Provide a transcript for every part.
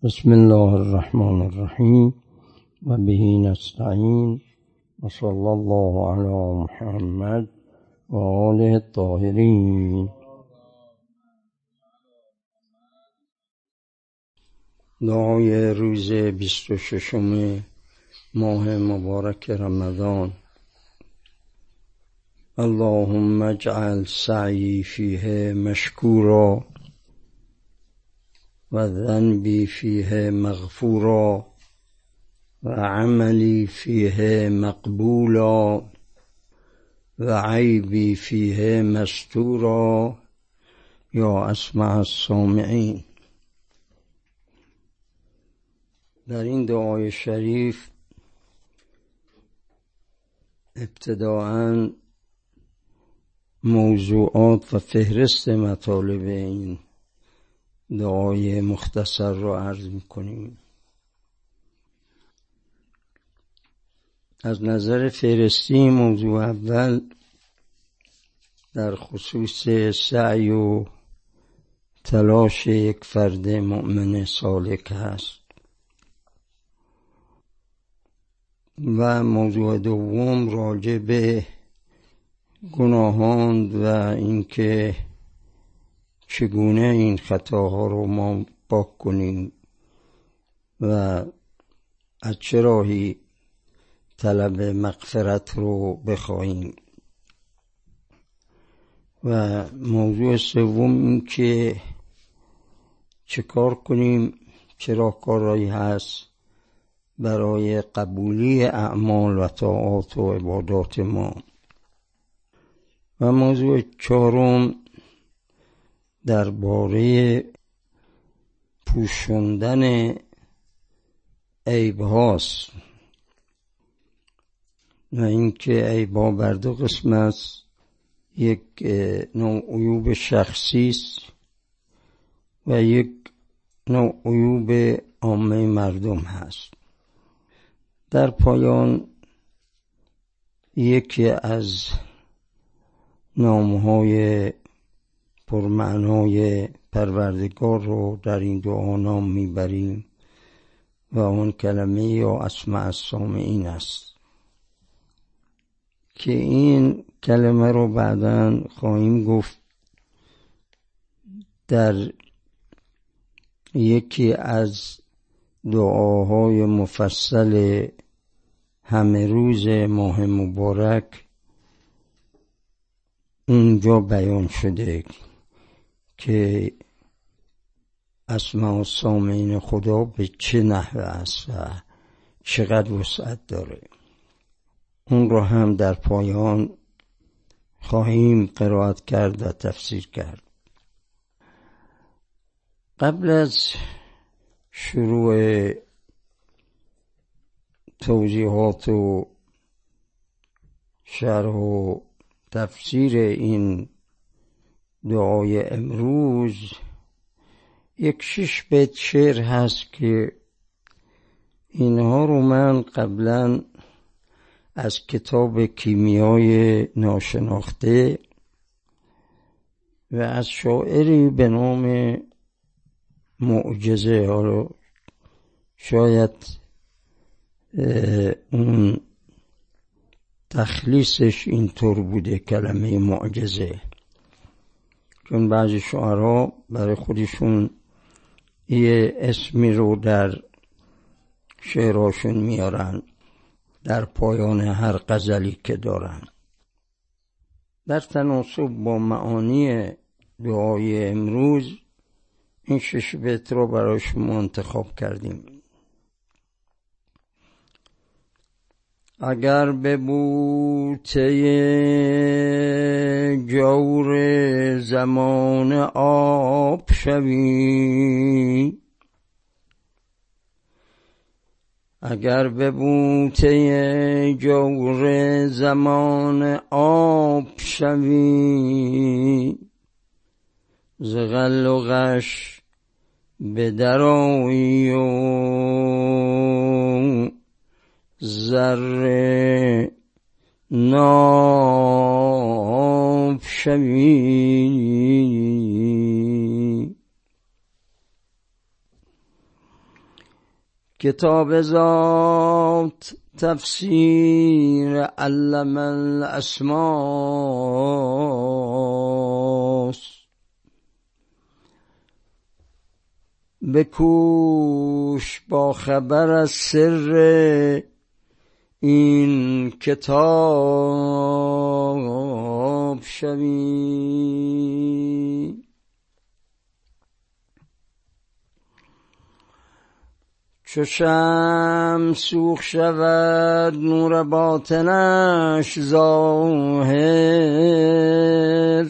بسم الله الرحمن الرحیم و به نستعین و صلی الله علی محمد و آله الطاهرین. دعای روز 26 ماه مبارک رمضان: اللهم اجعل سعی فیه مشکورا و ذنبی فیه مغفورا و عملی فیه مقبولا و عیبی فیه مستورا یا اسمع السامعین. در این دعای شریف ابتداءً موضوعات و فهرست مطالب این دعای مختصر را عرض می‌کنیم. از نظر فهرستی موضوع اول در خصوص سعی و تلاش یک فرد مؤمن سالک است و موضوع دوم راجع به گناهان و اینکه چگونه این خطاها رو ما پاک کنیم و از چه راهی طلب مغفرت رو بخواهیم. و موضوع سوم این که چه کار کنیم، چه راهکارهایی هست برای قبولی اعمال و طاعات و عبادات ما. و موضوع چهارم درباره پوشاندن عیب هاست و اینکه عیب‌ها بر دو قسم است: یک نوع عیوب شخصی است و یک نوع عیوب عامه مردم هست. در پایان یکی از نام‌های پرمعنای پروردگار رو در این دعا نام میبریم و آن کلمه یا اسمع السامعین است که این کلمه رو بعداً خواهیم گفت در یکی از دعاهای مفصل همه روز ماه مبارک اونجا بیان شده که اسماء السامعین خدا به چه نحوه است و چقدر وسعت داره. اون رو هم در پایان خواهیم قرائت کرد و تفسیر کرد. قبل از شروع توضیحات و شرح و تفسیر این دعای امروز، یک 6 بیت شعر هست که اینها رو من قبلا از کتاب کیمیای ناشناخته و از شاعری به نام معجزه، حالا شاید اون تخلیصش اینطور بوده کلمه معجزه، چون بعضی شعرها برای خودشون یه اسمی رو در شعرهاشون میارن در پایان هر غزلی که دارن. در تناسب با معانی دعای امروز این 6 بیت رو برای شما انتخاب کردیم. اگر به بوته جور زمان آب شوی، اگر به بوته جور زمان آب شوی، ز غل و غش به در آیی و ذره ناب شوی. کتاب ذات تفسیر علم الاسماء، بکوش با خبر از سر این کتاب شوی. چو شمع سوخ شود نور باطنش ظاهر،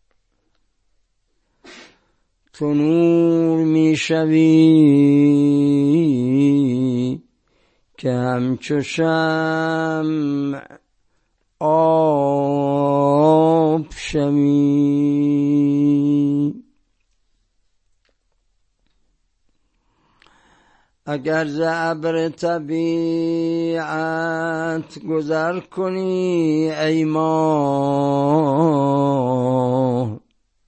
تو نور می شوی که همچو شمع آب شوی. اگر ز ابر طبیعت گذر کنی ای ماه،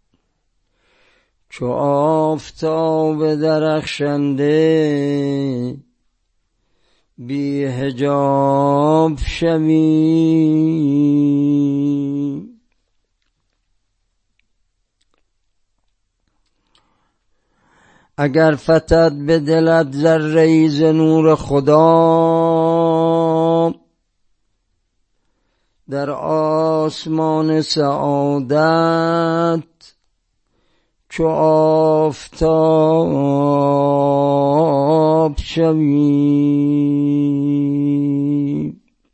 چو آفتاب درخشنده بی حجاب شوی. اگر فتد به دلت ذره‌ای ز نور خدا، در آسمان سعادت چو آفتاب شوی.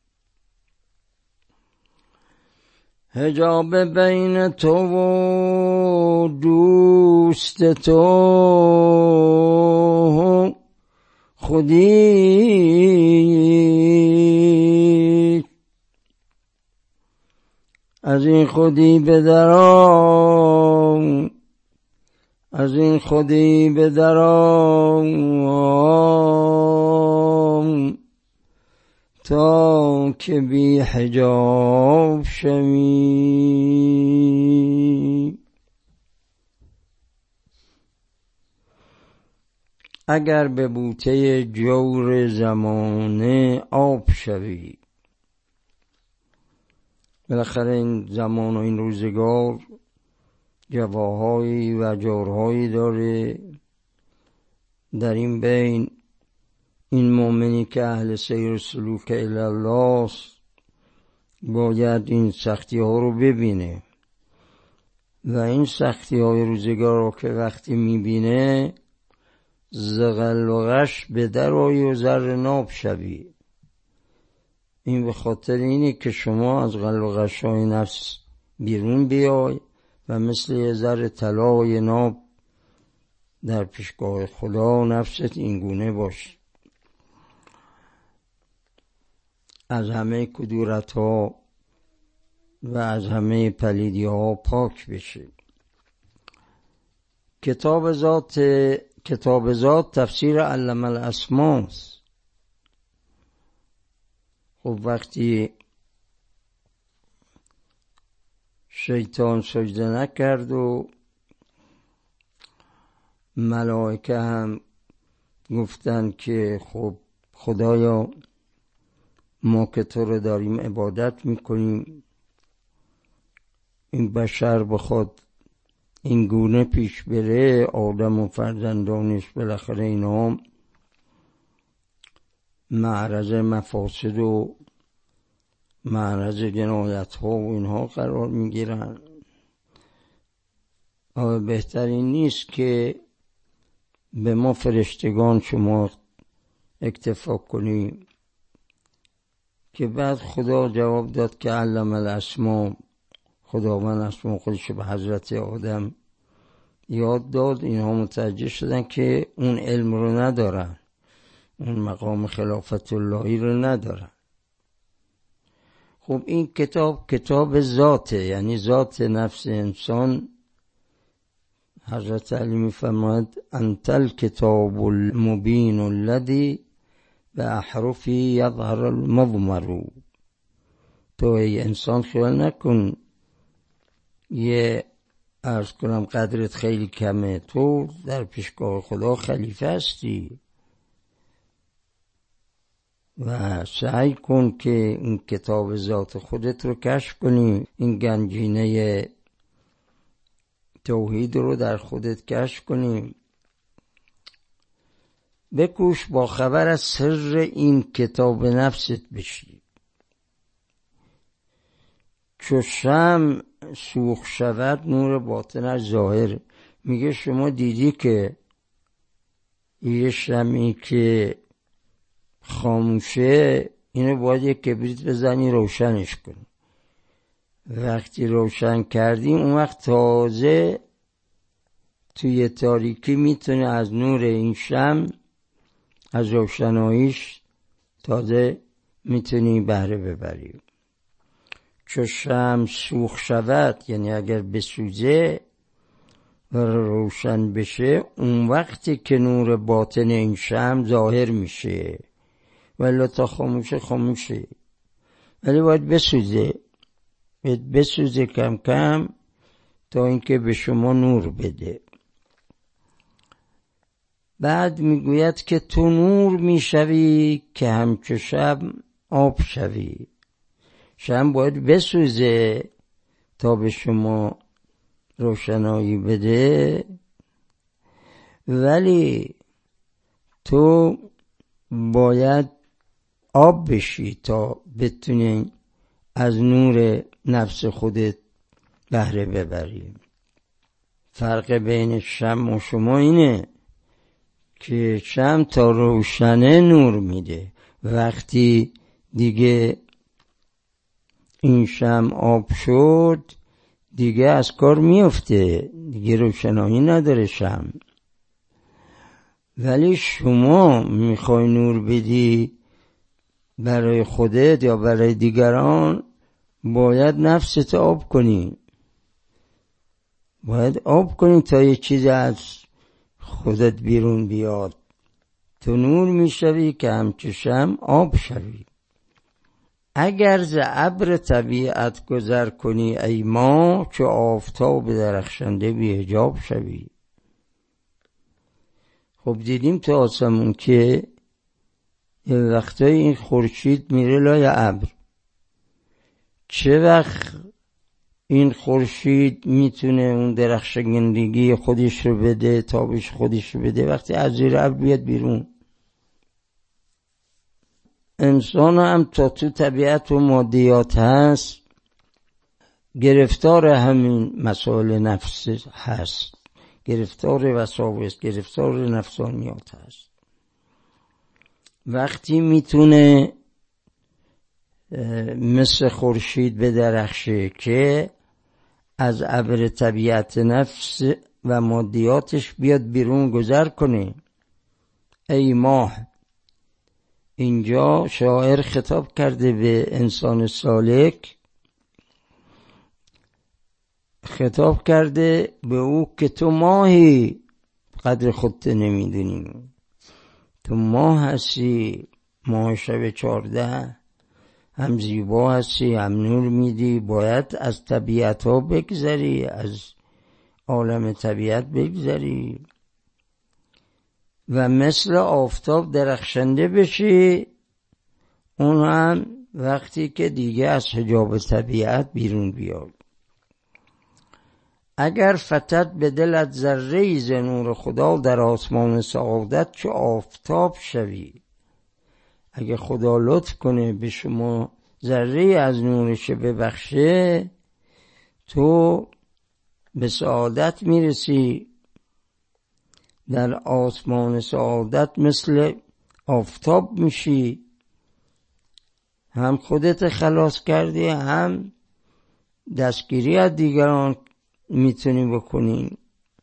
حجاب بین تو و دوست تو خودی، از این خودی بدرآ، از این خودی بدرآ تا که بی حجاب شوی. اگر به بوته جور زمانه آب شوی، بالاخره این زمان و این روزگار جواهایی و جورهایی داره. در این بین این مؤمنی که اهل سیر و سلوک الی الله است باید این سختی ها رو ببینه و این سختی های روزگار رو که وقتی میبینه زغل و غش به درآیی و زر ناب شوی. این به خاطر اینه که شما از غل و غش های نفس بیرون بیای و مثل یه زر طلای ناب در پیشگاه خدا نفست این گونه باش، از همه کدورت ها و از همه پلیدی ها پاک بشه. کتاب ذات تفسیر علم الاسماء. خب وقتی شیطان سجده نکرد و ملائکه هم گفتن که خب خدایا ما که تو رو داریم عبادت میکنیم، این بشر بخواد این گونه پیش بره، آدم و فرزندانش بالاخره اینا معرض مفاسد و معرض جنایت ها و اینها قرار میگیرن. آیا بهترین نیست که به ما فرشتگان شما اکتفا کنیم؟ که بعد خدا جواب داد که علم الاسماء، خداوند اسماء خودش به حضرت آدم یاد داد. اینها متوجه شدن که اون علم رو ندارن، اون مقام خلافت اللهی رو ندارن. خب این کتاب ذاته، یعنی ذات نفس انسان. حضرت علی میفرماید انت الکتاب المبین الذی به احرفی یظهر المضمر. تو ای انسان خیال نکن یه عرض کنم قدرت خیلی کمه، تو در پیشگاه خدا خلیفه هستی. و سعی کن که این کتاب ذات خودت رو کشف کنی، این گنجینه توحید رو در خودت کشف کنی. بکوش با خبر از سر این کتاب نفست بشی. چو شمع سوخت شود نور باطنش ظاهر. میگه شما دیدی که یه شمعی که خاموشه اینو باید یک کبریت بزنی روشنش کنی. وقتی روشن کردی اون وقت تازه توی تاریکی میتونی از نور این شمع، از روشناییش تازه میتونی بهره ببری. چو شمع سوخت شود یعنی اگر بسوزه و روشن بشه، اون وقتی که نور باطن این شمع ظاهر میشه. ولی تا خاموشه ولی باید بسوزه کم کم تا اینکه به شما نور بده. بعد میگوید که تو نور میشوی که همچو شب آب شوی. شمع باید بسوزه تا به شما روشنایی بده، ولی تو باید آب بشی تا بتونی از نور نفس خودت بهره ببری. فرق بین شمع و شما اینه که شمع تا روشنه نور میده. وقتی دیگه این شمع آب شد دیگه از کار میفته، دیگه روشنایی نداره شمع. ولی شما میخوای نور بدی برای خودت یا برای دیگران، باید نفست آب کنی. باید آب کنی تا یه چیز از خودت بیرون بیاد. تو نور میشوی که همچو شمع آب شوی. اگر ز ابر طبیعت گذر کنی ای ماه، چو آفتاب درخشنده بی حجاب شوی. خب دیدیم تو آسمون که یه وقتای این خورشید میره لای ابر. چه وقت این خورشید میتونه اون درخشندگی خودش رو بده، تابش خودش رو بده؟ وقتی از زیر ابر بیاد بیرون. انسان هم تا تو طبیعت و مادیات هست گرفتار همین مسائل نفس هست، گرفتار وساوس، گرفتار نفسانیات هست. وقتی میتونه مثل خورشید بدرخشه که از ابر طبیعت نفس و مادیاتش بیاد بیرون گذر کنه. ای ماه، اینجا شاعر خطاب کرده به انسان سالک، خطاب کرده به او که تو ماهی قدر خودت نمیدونی. تو ماه هستی، ماه شب 14، هم زیبا هستی هم نور میدی. باید از طبیعت ها بگذری، از عالم طبیعت بگذری و مثل آفتاب درخشنده بشی. اون هم وقتی که دیگه از حجاب طبیعت بیرون بیاد. اگر فتد به دلت ذره‌ای ز نور خدا، در آسمان سعادت چو آفتاب شوی. اگه خدا لطف کنه به شما ذره‌ای از نورش ببخشه، تو به سعادت میرسی. در آسمان سعادت مثل آفتاب میشی، هم خودت خلاص کردی هم دستگیری از دیگران میتونی بکنی.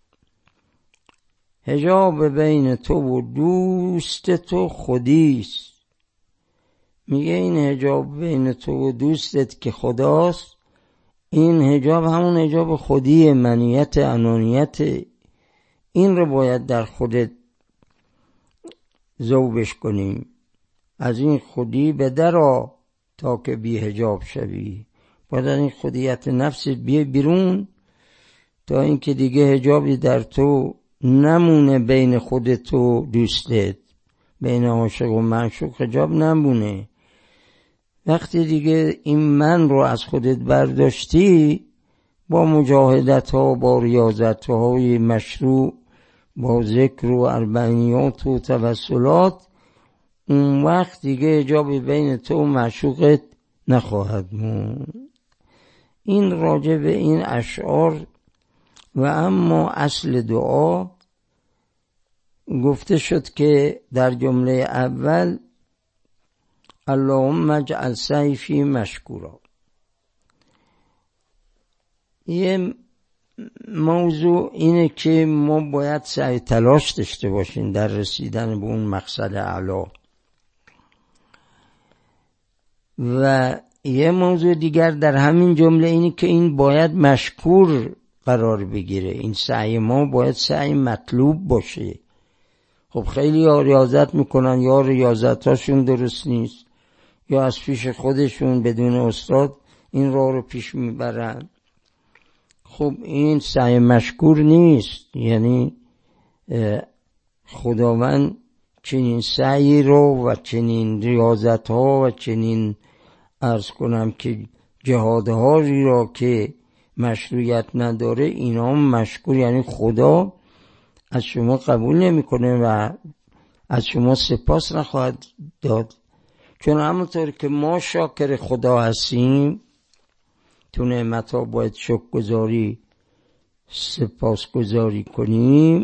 حجاب بین تو و دوست تو خودیست. میگه این حجاب بین تو و دوستت که خداست، این حجاب همون حجاب خودی، منیت، انانیت. این رو باید در خودت ذوبش کنیم. از این خودی به درآ تا که بی حجاب شوی. باید از این خودیت نفست بیای بیرون تا اینکه دیگه حجابی در تو نمونه بین خودت و دوستت، بین عاشق و معشوق حجاب نمونه. وقتی دیگه این من رو از خودت برداشتی، با مجاهدت ها، با ریاضت های مشروع، با ذکر و اربعینیات و توسلات، اون وقت دیگه حجابی بین تو و معشوقت نخواهد موند. این راجع به این اشعار. و اما اصل دعا گفته شد که در جمله اول اللهم اجعل سعی مشکورا. یه موضوع اینه که ما باید سعی تلاش داشته باشیم در رسیدن به اون مقصد اعلی. و یه موضوع دیگر در همین جمله اینه که این باید مشکور قرار بگیره. این سعی ما باید سعی مطلوب باشه. خب خیلی ها ریاضت میکنن، یا ریاضتاشون درست نیست، یا از پیش خودشون بدون استاد این راه رو پیش میبرن. خب این سعی مشکور نیست. یعنی خداوند چنین سعی رو و چنین ریاضت ها و چنین عرض کنم که جهادهایی را که مشروعیت نداره، اینا هم مشکور، یعنی خدا از شما قبول نمیکنه و از شما سپاس نخواهد داد. چون همونطور که ما شاکر خدا هستیم، تو نعمت ها باید شکرگزاری سپاسگزاری کنیم،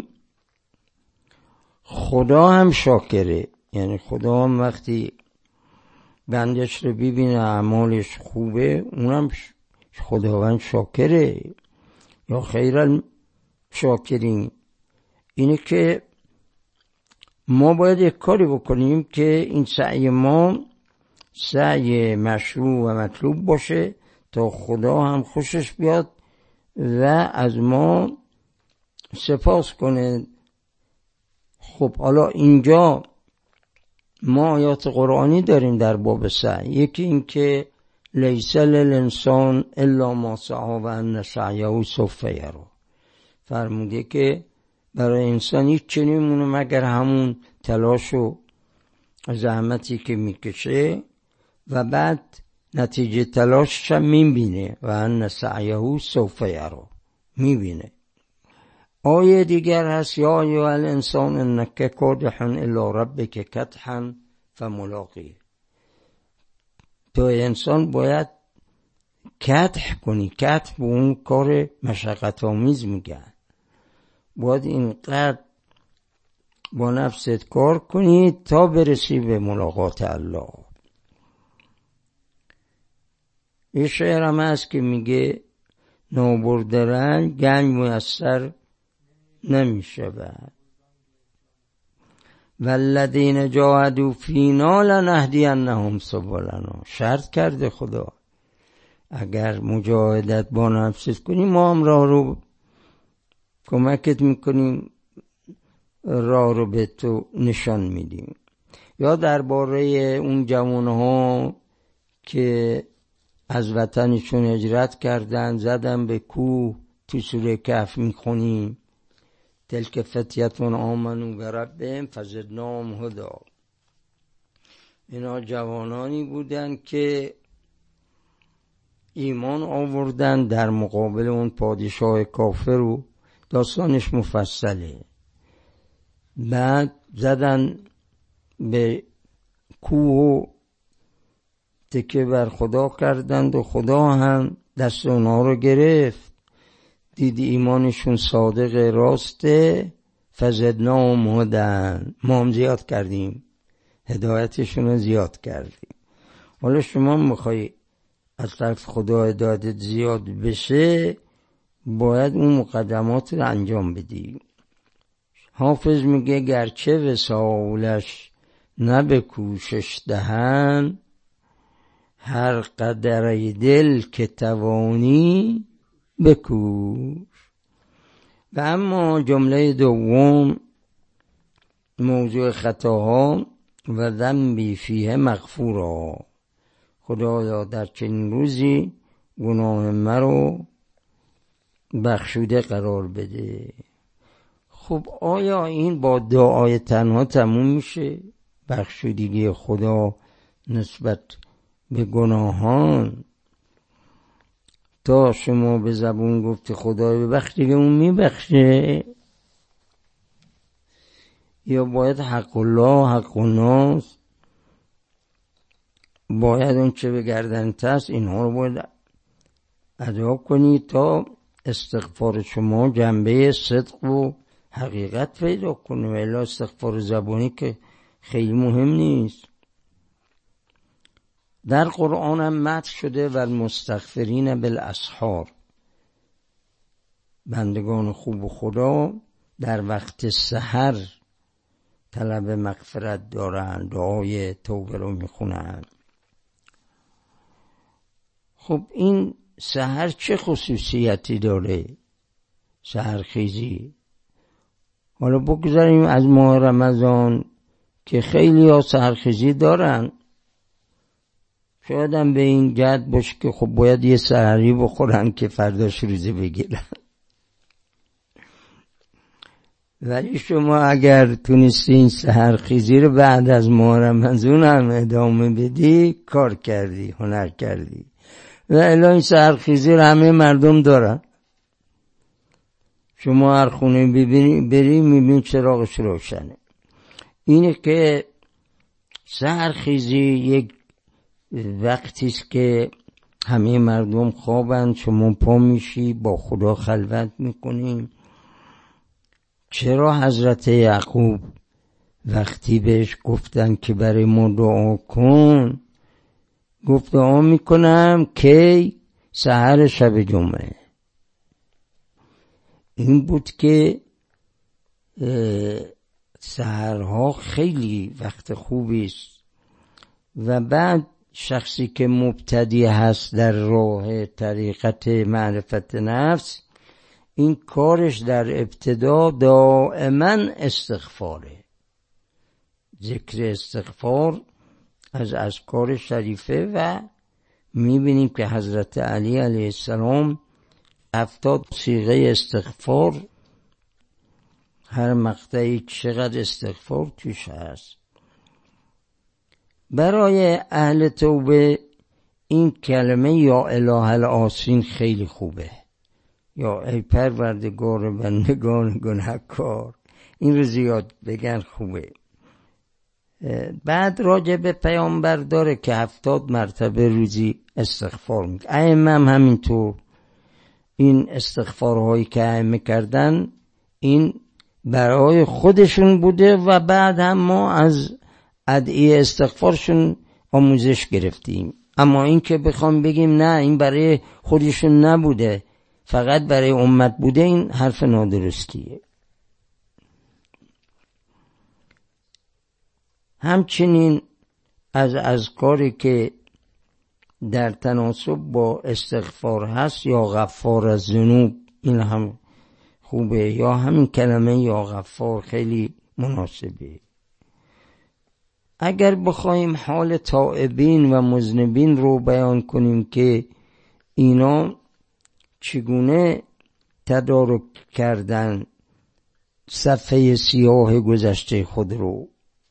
خدا هم شاکره. یعنی خدا هم وقتی بندش رو ببینه اعمالش خوبه، اونم خداوند شاکره. یا خیرا شاکرین. اینه که ما باید یک کاری بکنیم که این سعی ما سعی مشروع و مطلوب باشه تا خدا هم خوشش بیاد و از ما سپاس کنه. خب حالا اینجا ما آیات قرآنی داریم در باب سعی. یکی این که لیس للانسان الا ما سعی و ان سعیه سوف یری. فرموده که برای انسان هیچ چیزی نمیمونه مگر همون تلاش و زحمتی که میکشه و بعد نتیجه تلاشش هم میبینه. و ان سعیه سوف یری، میبینه. آیه دیگر هست یا ایها الانسان انک کادح الی ربک کدحا فملاقیه. تو انسان باید کدح کنی. کدح به اون کار مشقت آمیز میگن. باید اینقدر با نفست کار کنی تا برسی به ملاقات الله. یه شعر هم هست که میگه نابرده رنج گنج میسر نمیشه. والذین جاهدوا فینا لنهدینهم سبلنا. شرط کرده خدا اگر مجاهدت با نفست کنی ما هم راه رو کمکت میکنیم، راه رو به تو نشان میدیم. یا درباره اون جوانها که از وطنشون هجرت کردن زدن به کوه، تو سوره کهف میخونیم تلک فتیتون آمنو بربهم فزدناهم هدی. اینا جوانانی بودن که ایمان آوردن در مقابل اون پادشاه کافر و داستانش مفصله. بعد زدن به کوه و تکه بر خدا کردند و خدا هم دست اونها رو گرفت. دیدی ایمانشون صادق راسته، فزدناهم هدی. ما هم زیاد کردیم، هدایتشون رو زیاد کردیم. حالا شما میخوای از طرف خدا هدایت زیاد بشه، باید اون مقدمات رو انجام بدی. حافظ میگه گرچه وصالش نه به کوشش دهن، هر قدر دل که توانی بکوش. و اما جمله دوم موضوع خطاها و ذنبی فیه مغفورا. خدایا در چنین روزی گناه مرا بخشوده قرار بده. خب آیا این با دعای تنها تموم میشه؟ بخشودگی خدا نسبت به گناهان، تا شما به زبون گفتی خدای ببخش دیگه اون میبخشه، یا باید حق الله حق الناس، باید اون چه به گردنت هست اینها رو باید ادا کنی تا استغفار شما جنبه صدق و حقیقت پیدا کنه. ولی استغفار زبانی که خیلی مهم نیست. در قرآن هم مدح شده و المستغفرین بالاسحار، بندگان خوب خدا در وقت سحر طلب مغفرت دارن، دعای توبه رو میخونن. خب این سحر چه خصوصیتی داره؟ سحرخیزی. حالا بگذاریم از ماه رمضان که خیلی ها سحرخیزی دارن، شاید هم به این جد باشه که خب باید یه سحری بخورن که فرداش روزه بگیرن. ولی شما اگر تونستی این سحرخیزی رو بعد از ماه رمضان هم ادامه بدی، کار کردی، هنر کردی. و الا این سحرخیزی رو همه مردم دارن. شما هر خونه بری میبین چراغش روشنه. اینه که سحرخیزی یک وقتی است که همه مردم خوابن، شما پا میشی با خدا خلوت میکنیم. چرا حضرت یعقوب وقتی بهش گفتن که برای ما دعا کن، گفت دعا میکنم که سحر شب جمعه. این بود که سحرها خیلی وقت خوبی است. و بعد شخصی که مبتدی هست در راه طریقت معرفت نفس، این کارش در ابتدا دائما استغفاره، ذکر استغفار از اذکار شریفه. و میبینیم که حضرت علی علیه السلام 70 صیغه استغفار، هر مقطعی چقدر استغفار توش هست. برای اهل توبه این کلمه یا اله العاصین خیلی خوبه، یا ای پروردگار بندگان گناهکار، این رو زیاد بگن خوبه. بعد راجع به پیامبر داره که 70 مرتبه روزی استغفار میکنه. ائمه هم همینطور، این استغفارهایی که ائمه کردن این برای خودشون بوده و بعد هم ما از ادعیه استغفارشون آموزش گرفتیم. اما این که بخوام بگیم نه این برای خودشون نبوده فقط برای امت بوده، این حرف نادرستیه. همچنین از اذکاری که در تناسب با استغفار هست یا غفار الذنوب، این هم خوبه، یا همین کلمه یا غفار خیلی مناسبه. اگر بخوایم حال تائبین و مذنبین رو بیان کنیم که اینا چگونه تدارک کردن صفحه سیاه گذشته خود رو،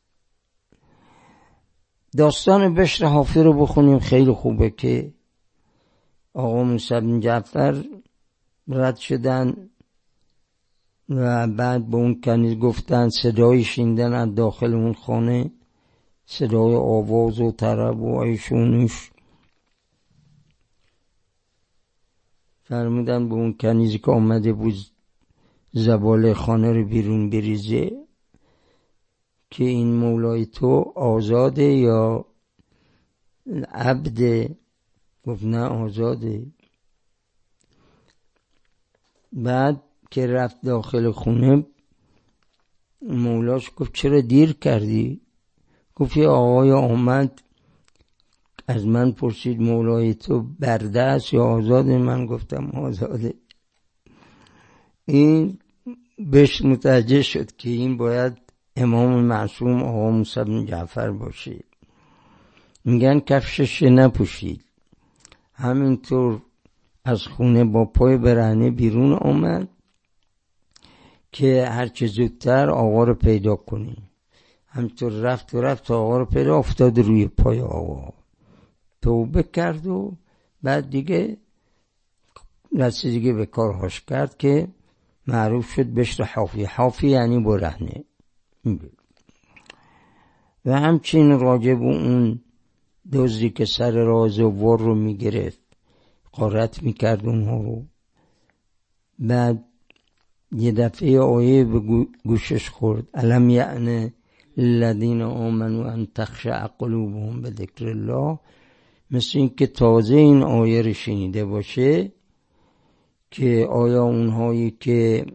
داستان بشر حافی رو بخونیم، خیلی خوبه که آقا موسی بن جعفر رد شدن و بعد به اون کنیز گفتن، صدایی شنیدن از داخل اون خانه، صدای آواز و طرب و ایشونش. فرمودن به اون کنیزی که آمده بود زباله خانه رو بیرون بریزه که این مولای تو آزاده یا عبده؟ گفت نه آزاده. بعد که رفت داخل خونه مولاش گفت چرا دیر کردی؟ گفت یه آقای آمد از من پرسید مولای تو برده است یا آزاده؟ من گفتم آزاده. این بهش متوجه شد که این باید امام معصوم آقا موسی بن جعفر باشه. میگن کفشش نپوشید، همینطور از خونه با پای برهنه بیرون آمد که هرچه زودتر آقا رو پیدا کنی. همینطور رفت آقا رو پیدا افتاد روی پای آقا، توبه کرد و بعد دیگه دست دیگه به کارهاش کرد که معروف شد بشر حافی یعنی برهنه. و همچین راجب اون دزدی که سر راز و ور رو میگرفت غارت میکرد اونها رو. بعد یه دفعه آیه به گوشش خورد، الم یعن الذین آمنوا ان تخشع قلوبهم بذکر الله، مثل این که تازه این آیه رو شنیده باشه که آیا اونهایی که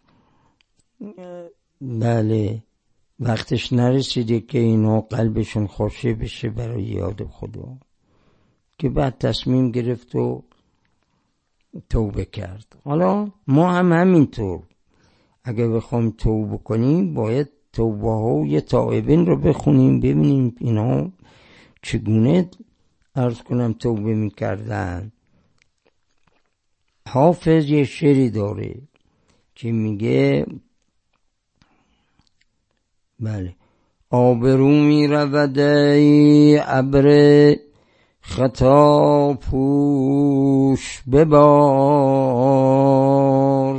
بله وقتش نرسیده که اینا قلبشون خاشع بشه برای یاد خدا، که بعد تصمیم گرفت و توبه کرد. حالا ما هم همینطور اگه بخوام توبه کنیم باید توبه های تائبین رو بخونیم، ببینیم اینا چگونه عرض کنم توبه میکردن. حافظ یه شعری داره که میگه بله آبرو می رود ای ابر خطا پوش ببار،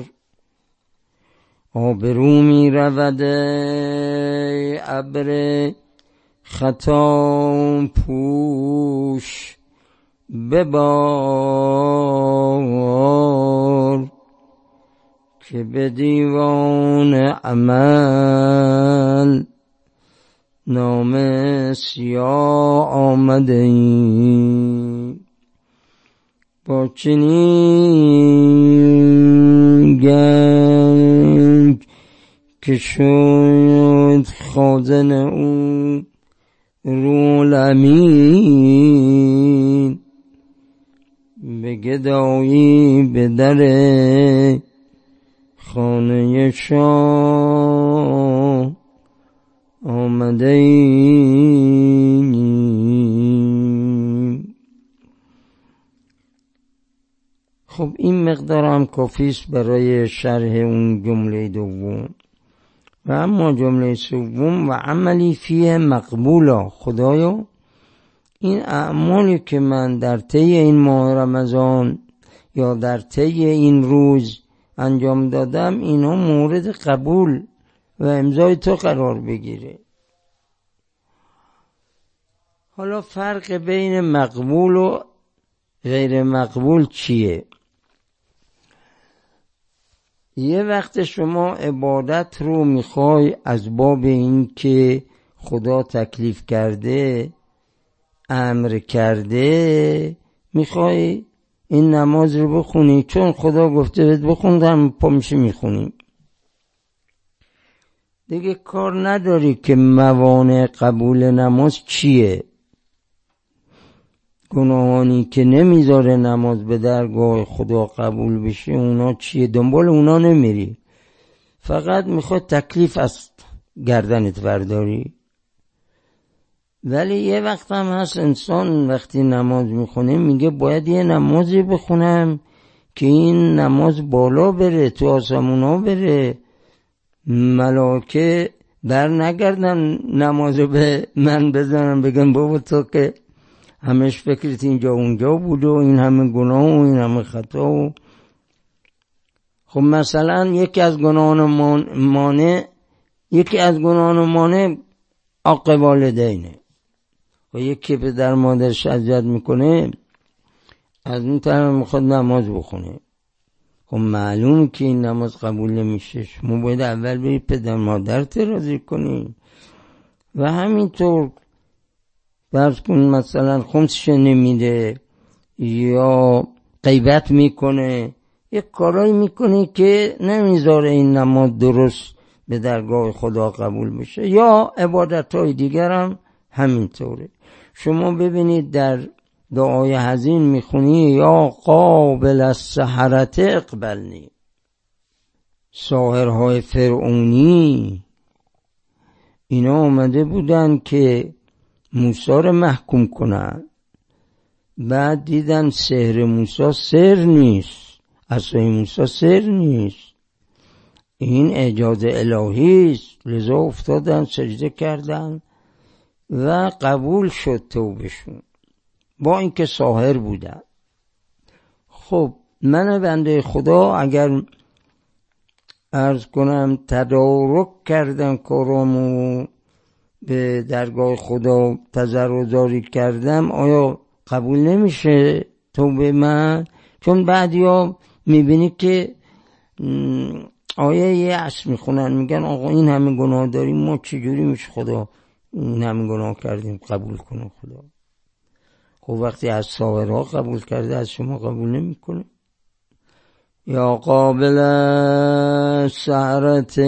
آبرو می رود ای ابر خطا پوش ببار، که به دیوان عمل نام سیاه آمده ایم. با چنین گنج که شد خازن او روح الامین، به گدایی به در خانه شاه آمده ایم. خب این مقدار هم کافیست برای شرح اون جمله دوم. و اما جمله سوم و عملی فیه مقبولا، خدایا این اعمالی که من در طی این ماه رمضان یا در طی این روز انجام دادم اینا مورد قبول و امضای تو قرار بگیره. حالا فرق بین مقبول و غیر مقبول چیه؟ یه وقت شما عبادت رو میخوای از باب این که خدا تکلیف کرده امر کرده میخوای این نماز رو بخونی چون خدا گفته بهت بخوندم پا میشه میخونی، دیگه کار نداری که موانع قبول نماز چیه، گناهانی که نمیذاره نماز به درگاه خدا قبول بشه اونا چیه، دنبال اونا نمیری، فقط میخواد تکلیف از گردنت برداری. ولی یه وقت هم هست انسان وقتی نماز میخونه میگه باید یه نمازی بخونم که این نماز بالا بره تو آسمونا بره، ملائکه در نگردن نمازو به من بزنم بگن بابا تو که همش فکرت اینجا اونجا بود و این همه گناه و این همه خطا و خب مثلا یکی از گناهان مانع حق والدینه و یکی به در مادرش اذیت میکنه از اون طرف میخواد نماز بخونه، خب معلوم که این نماز قبول نمیشه، شما باید اول بری پدر مادرت راضی کنی. و همینطور فرض کن مثلا خمسش نمیده یا غیبت میکنه، یک کارایی میکنه که نمیذاره این نماز درست به درگاه خدا قبول بشه، یا عبادتهای دیگر هم همینطوره. شما ببینید در دعای حزین میخونی یا قابل السحرة اقبلنی، ساحرهای فرعونی اینا آمده بودن که موسی رو محکوم کنن، بعد دیدن سحر موسی سحر نیست، عصای موسی سحر نیست، این اعجاز الهی است. لذا افتادن سجده کردن و قبول شد توبهشون، با اینکه ساحر بودن. خب من بنده خدا اگر عرض کنم تدارک کردم کارامو، به درگاه خدا تضرع‌زاری کردم، آیا قبول نمیشه توبه من؟ چون بعضیا میبینی که آیه یأس میخونن، میگن آقا این همه گناه داریم، ما چجوری میشه خدا این همه گناه کردیم قبول کنه خدا؟ خب وقتی از ساحرها قبول کرده از شما قبول نمیکنه؟ یا قابل سحرت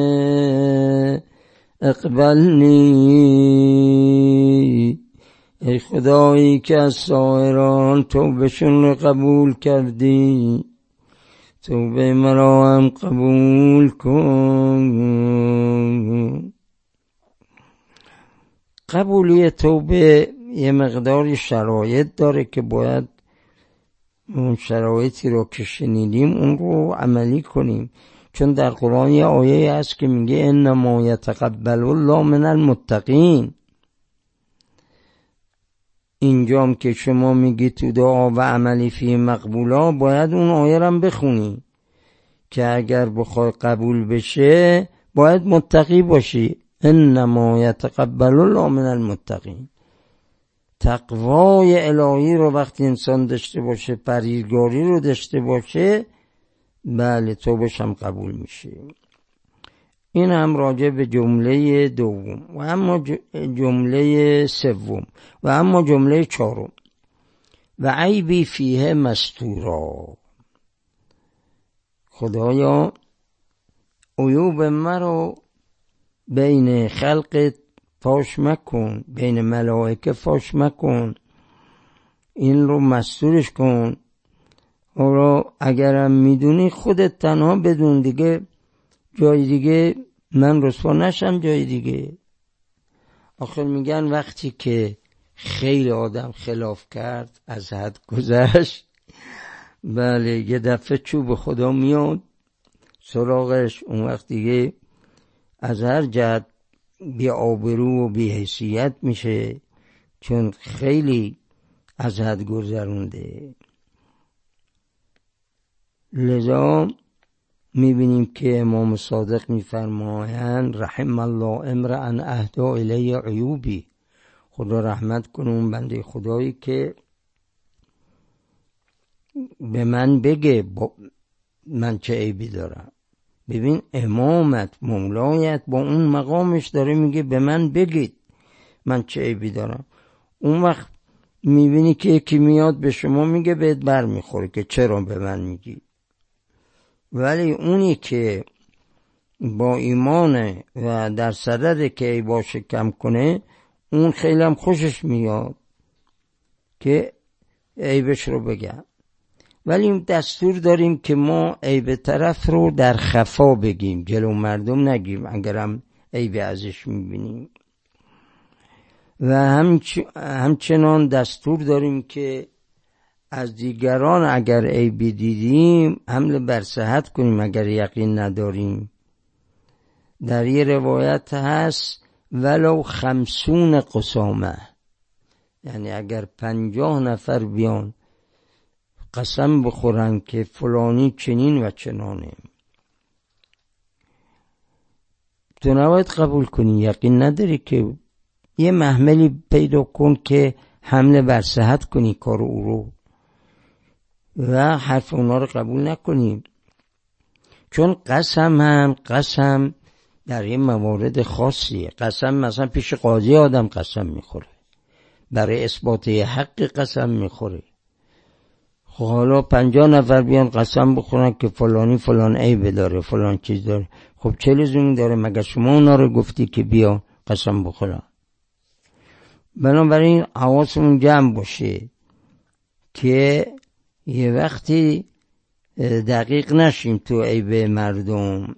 اقبلنی، ای خدایی که از ساحران توبهشون رو قبول کردی، توبه مرا هم قبول کن. قبولی توبه یه مقداری شرایط داره که باید اون شرایطی رو که شنیدیم اون رو عملی کنیم. چون در قرآن یه آیه هست که میگه انما یتقبل الله من المتقین. اینجام که شما میگی تو دعا و عملی فی مقبولا، باید اون آیه رو بخونی که اگر بخوای قبول بشه باید متقی باشی. انما یتقبل الله من المتقین. تقوای الهی رو وقتی انسان داشته باشه، پرهیزگاری رو داشته باشه، بله توبهش هم قبول میشه. این هم راجع به جمله دوم. و اما جمله سوم و اما جمله چهارم، و عیبی فیه مستورا. خدایا عیوب مرا بین خلقت فاش مکن، بین ملائکه فاش مکن، این رو مستورش کن. حالا اگرم میدونی خودت تنها بدون، دیگه جای دیگه من رسوا نشم جای دیگه. آخر میگن وقتی که خیلی آدم خلاف کرد، از حد گذشت، بله یه دفعه چوب خدا میاد سراغش، اون وقت دیگه از هر جهت بی آبرو و بی حیثیت میشه، چون خیلی از حد گذرونده. لذا میبینیم که امام صادق میفرمایند رحم الله امرأ اهدی الی عیوبی. خدا رحمت کنه اون بنده خدایی که به من بگه من چه عیبی دارم. ببین امامت مولایت با اون مقامش داره میگه به من بگید من چه عیبی دارم. اون وقت میبینی که یکی میاد به شما میگه بهت بر میخوره که چرا به من میگی. ولی اونی که با ایمانه و در صدده که عیباش کم کنه، اون خیلی هم خوشش میاد که عیبش رو بگم. ولی دستور داریم که ما عیب طرف رو در خفا بگیم، جلو مردم نگیم اگرم عیب ازش میبینیم. و همچنان دستور داریم که از دیگران اگر عیبی دیدیم حمله بر صحت کنیم اگر یقین نداریم. در یه روایت هست ولو 50 قسامه، یعنی اگر 50 نفر بیان قسم بخورن که فلانی چنین و چنانه، تو نباید قبول کنی. یقین نداری که یه محملی پیدا کن که حمله بر صحت کنی کار او رو و حرف اونا رو قبول نکنی. چون قسم در یه موارد خاصیه. قسم مثلا پیش قاضی آدم قسم میخوره، برای اثبات حق قسم میخوره. خب حالا 50 نفر بیان قسم بخورن که فلانی فلان عیب داره، فلان چیز داره، خب چه لزومی داره؟ مگر شما اونا رو گفتی که بیا قسم بخورن؟ بنابراین حواسمون جمع باشه که یه وقتی دقیق نشیم تو عیب مردم.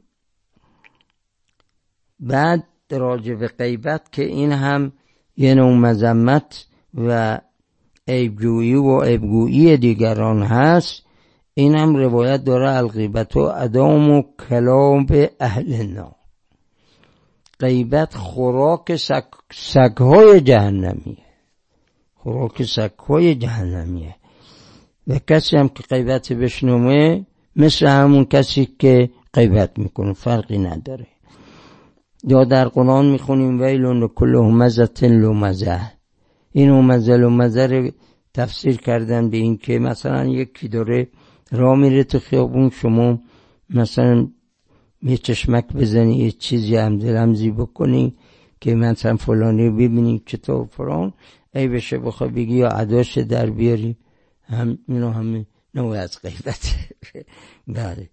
بعد راجع به غیبت که این هم یه نوع مذمت و عیبجویی و عیبگویی دیگران هست، این هم روایت داره الغیبت و ادام و کلام اهل النار. غیبت خوراک سگ‌های جهنمیه، خوراک سگ‌های جهنمیه و کسی هم که غیبت بشنوه مثل همون کسی که غیبت میکنه، فرقی نداره. یا در قرآن میخونیم ویل لکل همزة لمزة. این همزة لمزة رو تفسیر کردن به این که مثلا یکی داره راه میره تو خیابون، شما مثلا یه چشمک بزنی، یه چیزی همزی بکنی که مثلا فلانی ببینی چطور فران ای بشه بخواه بگی یا عداش در بیاری، اینو همه نوع از غیبت. بله.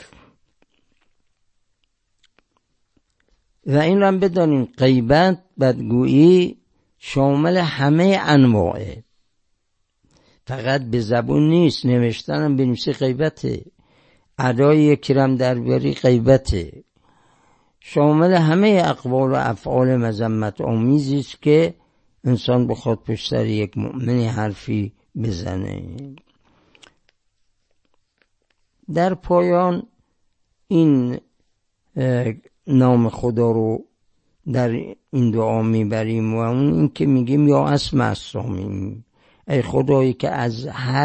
و این رو هم بدانیم غیبت، بدگویی شامل همه انواعه، فقط به زبون نیست، نوشتن هم بنویسی غیبته، ادای یکی رم در بیاری غیبته، شامل همه اقوال و افعال مذمت آمیزی است که انسان بخواد پشت سر یک مؤمن حرفی بزنه. در پایان این نام خدا رو در این دعا میبریم و اون این که میگیم یا اسمع الصامعین، ای خدایی که از هر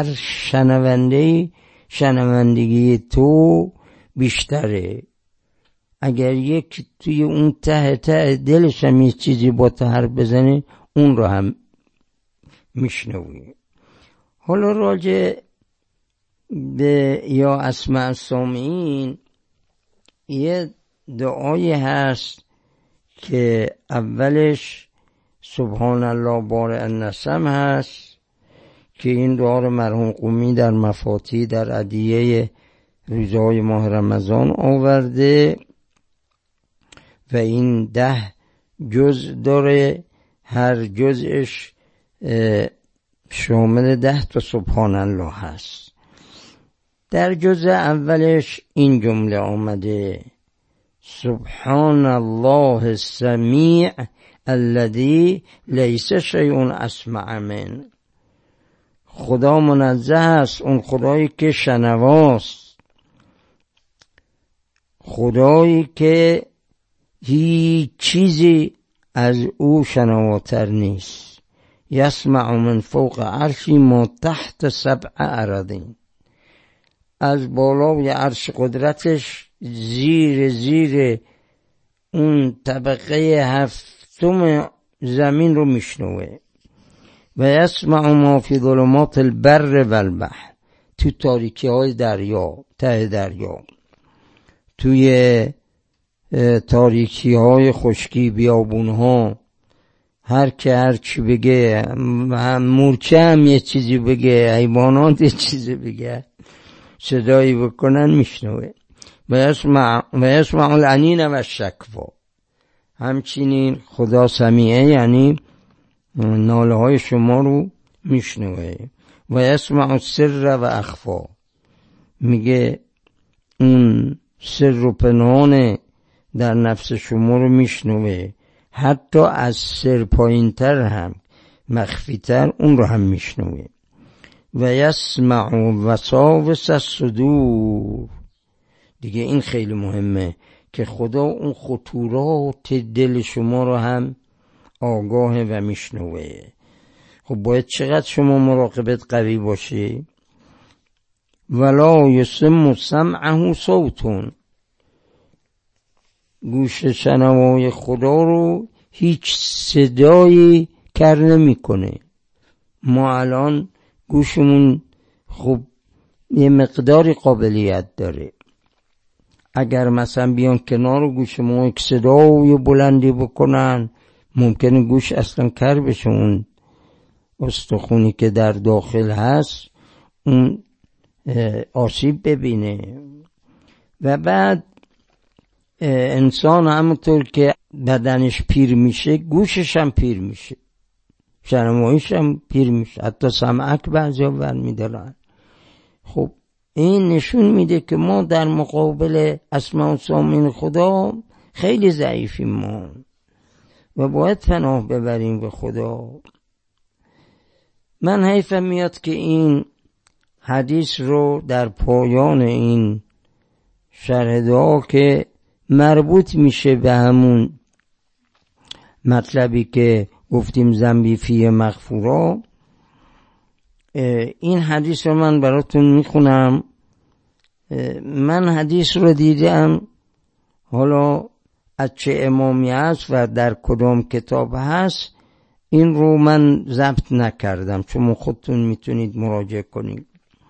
شنوندگی تو بیشتره. اگر یک توی اون ته دلش هم یه چیزی با تو حرف بزنه اون رو هم میشنوی. حالا راجع به یا اسمع الصامعین یه دعایی هست که اولش سبحان الله بارئ النسم هست که این دعا رو مرحوم قمی در مفاتیح در ادعیه روزهای ماه رمضان آورده و این 10 جزء داره، هر جزءش شامل 10 تا سبحان الله هست. در جزء اولش این جمله آمده سبحان الله السمیع الذی لیس شیء اسمع من. خدا منزه است، اون خدایی که شنواست، خدایی که هیچ چیزی از او شنواتر نیست. یسمع من فوق عرشی ما تحت 7 اراضین، از بالای عرش قدرتش زیر اون طبقه 7 زمین رو میشنوه. و یسمع ما فی ظلمات البر و البحر، تو تاریکی های دریا، ته دریا، توی تاریکی های خشکی بیابون ها، هر که هر چی بگه، مورچه هم یه چیزی بگه، حیوانات یه چیزی بگه، صدایی بکنن میشنوه. و یسمع الانین و الشکوا، همچنین خدا سمیعه یعنی ناله های شما رو میشنوه. و یسمع السر و اخفا، میگه اون سر و پنهان در نفس شما رو میشنوه، حتی از سر پایین تر هم مخفی تر اون رو هم میشنوه. و یسمع وساوس الصدور، دیگه این خیلی مهمه که خدا اون خطورات دل شما رو هم آگاه و میشنوه. خب باید چقدر شما مراقبت قوی باشی. ولا یسم سمعه صوتون، گوش شنوای خدا رو هیچ صدایی کر نمیکنه. ما الان گوشمون خب یه مقداری قابلیت داره، اگر مثلا بیان کنار گوش ما یک صدای بلندی بکنن ممکنه گوش اصلا کر بشه، اون استخونی که در داخل هست اون آسیب ببینه. و بعد انسان همونطور که بدنش پیر میشه گوشش هم پیر میشه، شنواییش هم پیر میشه، حتی سمعک بعضی ها برمیدارن. خب این نشون میده که ما در مقابل اسماء الصامعین خدا خیلی ضعیفیم ما و باید پناه ببریم به خدا. من حیفم میاد که این حدیث رو در پایان این شرح دعا که مربوط میشه به همون مطلبی که گفتیم ذنبی فیه مغفورا، این حدیث رو من براتون میخونم. من حدیث رو دیدم، حالا از چه امامی هست و در کدام کتاب هست این رو من ضبط نکردم، چون خودتون میتونید مراجعه کنید.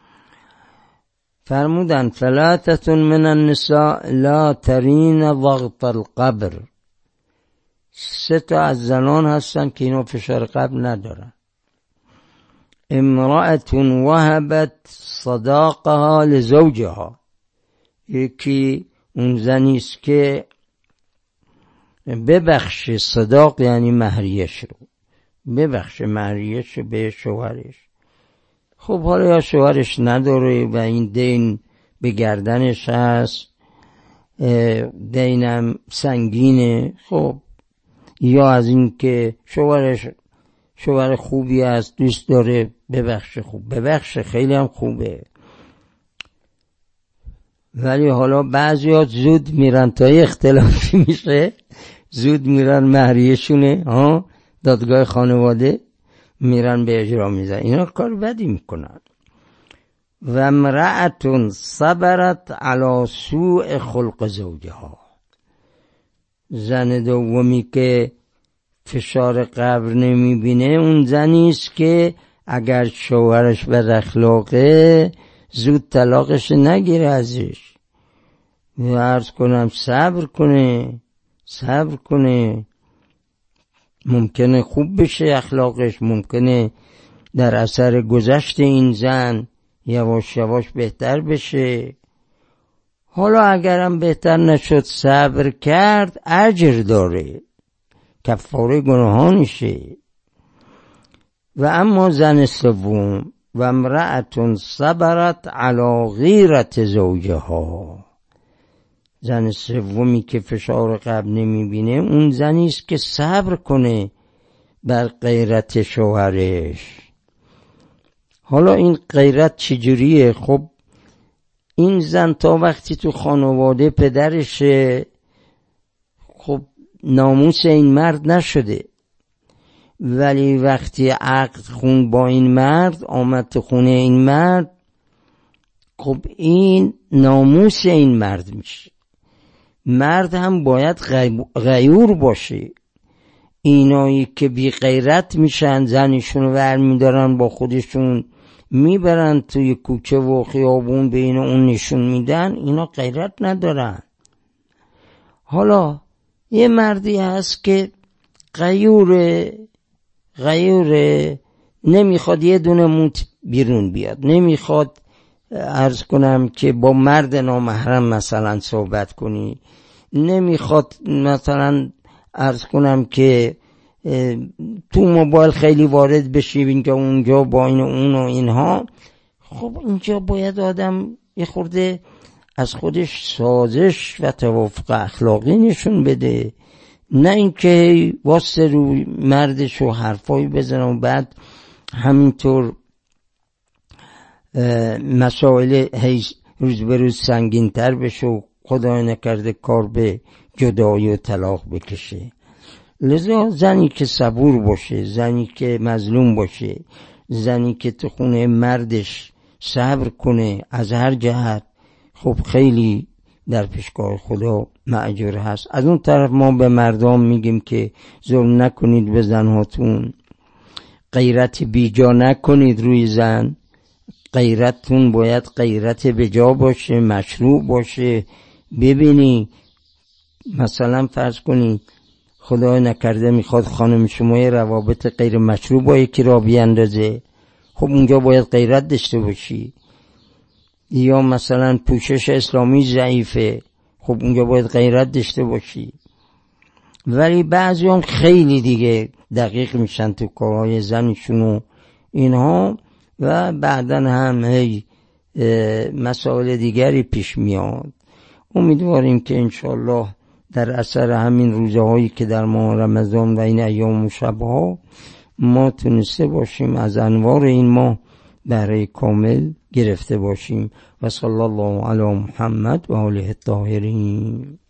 فرمودن ثلاثة من النساء لا ترین وقت القبر، 3 از زنان هستن که اینا فشار قبر ندارن. امرأة وهبت صداقها لزوجها، یکی اون زنیست که ببخش صداق یعنی مهریش رو، ببخش مهریش به شوهرش. خب حالا یا شوهرش نداره و این دین به گردنش هست، دینم سنگینه، خب یا از این که شوهرش شوهر خوبی است، دوست داره ببخشه، خوب ببخشه، خیلی هم خوبه. ولی حالا بعضی‌ها زود میرن تا اختلافی میشه، زود میرن مهریه‌شونه دادگاه خانواده میرن به اجرا میزن، اینا کار بدی میکنن. و امرأة صبرت علی سوء خلق زوجها، زن دومی که فشار قبر نمیبینه اون زنیست که اگر شوهرش بد اخلاقه زود طلاقش نگیره ازش و عرض کنم صبر کنه، ممکنه خوب بشه اخلاقش، ممکنه در اثر گذشت این زن یواش یواش بهتر بشه. حالا اگرم بهتر نشد صبر کرد اجر داره، کفاره گناهانشه. و اما زن سوم و امرأة صبرت علی غیرت زوجها، زن سومی که فشار قبر نمیبینه اون زنیست که صبر کنه بر غیرت شوهرش. حالا این غیرت چجوریه؟ خب این زن تا وقتی تو خانواده پدرشه، خب ناموس این مرد نشده، ولی وقتی عقد خون با این مرد آمد تو خونه این مرد، خب این ناموس این مرد میشه. مرد هم باید غیور باشه. اینایی که بی غیرت میشن زنشون رو ور میدارن با خودشون میبرن توی کوچه و خیابون بین اون نشون میدن، اینا غیرت ندارن. حالا یه مردی هست که غیوره، نمیخواد یه دونه موت بیرون بیاد، نمیخواد عرض کنم که با مرد نامحرم مثلا صحبت کنی، نمیخواد مثلا عرض کنم که تو موبایل خیلی وارد بشی اینجا اونجا با این اون و اینها. خب اینجا باید آدم یه خورده از خودش سازش و توافق اخلاقی نشون بده، نه اینکه واسه روی مردش و حرفایی بزنه و بعد همینطور مسائل روز به روز سنگین تر بشه و خدای نکرده کار به جدایی و طلاق بکشه. لذا زنی که صبور باشه، زنی که مظلوم باشه، زنی که تو خونه مردش صبر کنه از هر جهت، خب خیلی در پیشگاه خدا مأجور هست. از اون طرف ما به مردم میگیم که ظلم نکنید به زنهاتون، غیرت بیجا نکنید روی زن، غیرتتون باید غیرت بجا باشه، مشروع باشه. ببینی مثلا فرض کنید خدای نکرده میخواد خانم شما یه روابط غیر مشروع با یکی را بیاندازه، خب اونجا باید غیرت داشته باشی. یا مثلا پوشش اسلامی ضعیفه، خب اونجا باید غیرت داشته باشی. ولی بعضی هم خیلی دیگه دقیق میشن تو کارهای زنشون و اینها و بعدن هم مسائل دیگری پیش میاد. امیدواریم که انشالله در اثر همین روزهایی که در ماه رمضان و این ایام و شبها ما تونسته باشیم از انوار این ماه بهره کامل گرفته باشیم. و صلی الله علی محمد و آله الطاهرین.